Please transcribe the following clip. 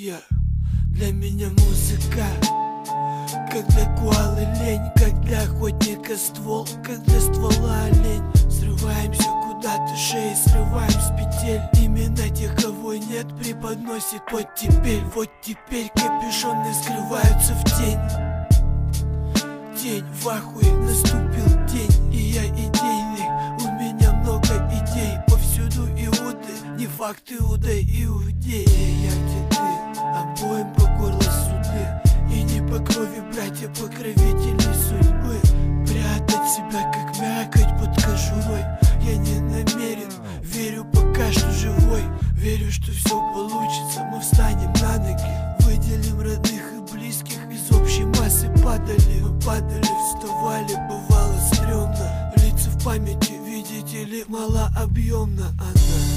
Для меня музыка как для коалы лень, как для охотника ствол, как для ствола олень. Срываемся куда-то, шеи срываем с петель. Именно тех, кого нет, преподносит оттепель. Вот теперь капюшоны скрываются в тень. День в ахуе, наступил день, и я идейный. У меня много идей, повсюду иуды. Не факт Иуда, иудея. Я где ты, обоим по горло суды. И не по крови братья, покровители судьбы. Прятать себя, как мякоть под кожурой я не намерен, верю пока что живой. Верю, что все получится, мы встанем на ноги. Выделим родных и близких, из общей массы падали. Мы падали, вставали, бывало стрёмно. Лица в памяти, видите ли, малообъемна она.